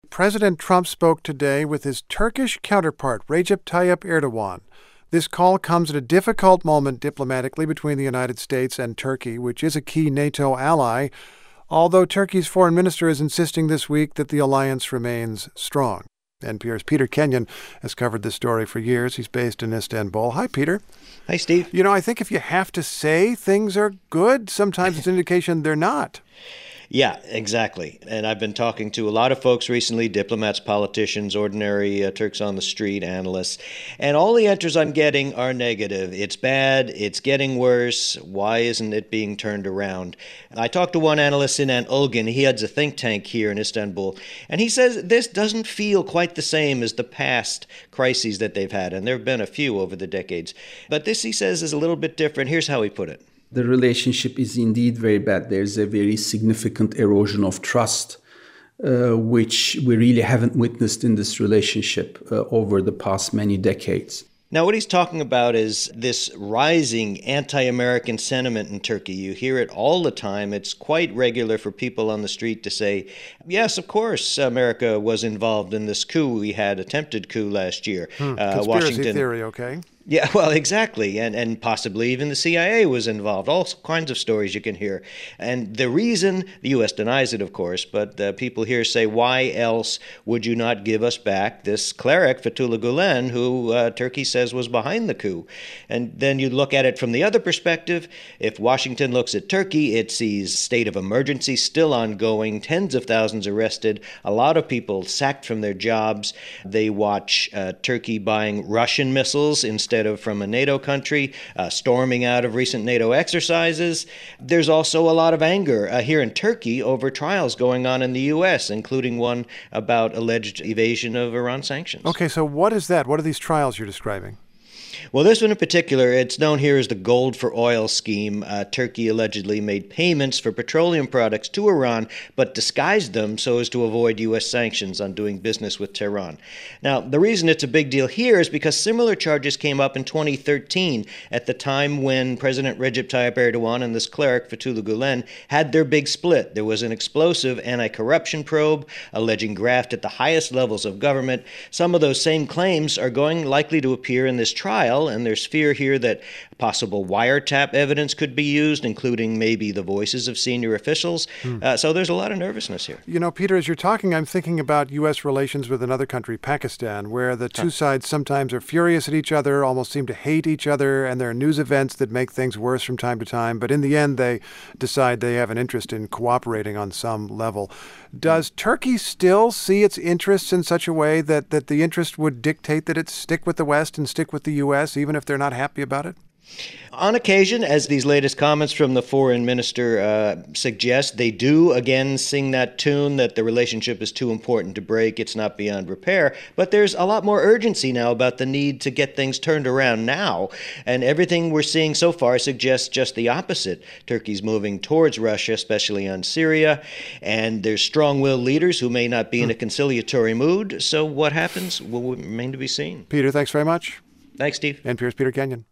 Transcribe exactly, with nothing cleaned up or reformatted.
President Trump spoke today with his Turkish counterpart, Recep Tayyip Erdogan. This call comes at a difficult moment diplomatically between the United States and Turkey, which is a key NATO ally, although Turkey's foreign minister is insisting this week that the alliance remains strong. N P R's Peter Kenyon has covered this story for years. He's based in Istanbul. Hi, Peter. Hi, Steve. You know, I think if you have to say things are good, sometimes it's an indication they're not. Yeah, exactly. And I've been talking to a lot of folks recently, diplomats, politicians, ordinary uh, Turks on the street, analysts, and all the answers I'm getting are negative. It's bad. It's getting worse. Why isn't it being turned around? I talked to one analyst, Sinan Ulgin. He heads a think tank here in Istanbul, and he says this doesn't feel quite the same as the past crises that they've had, and there have been a few over the decades. But this, he says, is a little bit different. Here's how he put it. The relationship is indeed very bad. There's a very significant erosion of trust, uh, which we really haven't witnessed in this relationship uh, over the past many decades. Now, what he's talking about is this rising anti-American sentiment in Turkey. You hear it all the time. It's quite regular for people on the street to say, yes, of course, America was involved in this coup. We had attempted coup last year. Hmm. Uh, Conspiracy Washington, theory, okay? Yeah, well, exactly. And and possibly even the C I A was involved. All kinds of stories you can hear. And the reason, the U S denies it, of course, but uh, people here say, why else would you not give us back this cleric, Fethullah Gulen, who uh, Turkey says was behind the coup? And then you look at it from the other perspective. If Washington looks at Turkey, it sees state of emergency still ongoing, tens of thousands arrested, a lot of people sacked from their jobs. They watch uh, Turkey buying Russian missiles instead Instead of from a NATO country, uh, storming out of recent NATO exercises. There's also a lot of anger uh, here in Turkey over trials going on in the U S, including one about alleged evasion of Iran sanctions. Okay, so what is that? What are these trials you're describing? Well, this one in particular, it's known here as the Gold for Oil scheme. Uh, Turkey allegedly made payments for petroleum products to Iran, but disguised them so as to avoid U S sanctions on doing business with Tehran. Now, the reason it's a big deal here is because similar charges came up in twenty thirteen at the time when President Recep Tayyip Erdogan and this cleric, Fethullah Gulen, had their big split. There was an explosive anti-corruption probe alleging graft at the highest levels of government. Some of those same claims are going likely to appear in this trial. And there's fear here that possible wiretap evidence could be used, including maybe the voices of senior officials. Hmm. Uh, so there's a lot of nervousness here. You know, Peter, as you're talking, I'm thinking about U S relations with another country, Pakistan, where the two huh. sides sometimes are furious at each other, almost seem to hate each other, and there are news events that make things worse from time to time. But in the end, they decide they have an interest in cooperating on some level. Does hmm. Turkey still see its interests in such a way that, that the interest would dictate that it stick with the West and stick with the U S, even if they're not happy about it? On occasion, as these latest comments from the foreign minister uh, suggest, they do again sing that tune that the relationship is too important to break, it's not beyond repair. But there's a lot more urgency now about the need to get things turned around now. And everything we're seeing so far suggests just the opposite. Turkey's moving towards Russia, especially on Syria. And there's strong-willed leaders who may not be in a conciliatory mood. So what happens will remain to be seen. Peter, thanks very much. Thanks, Steve. N P R's Peter Kenyon.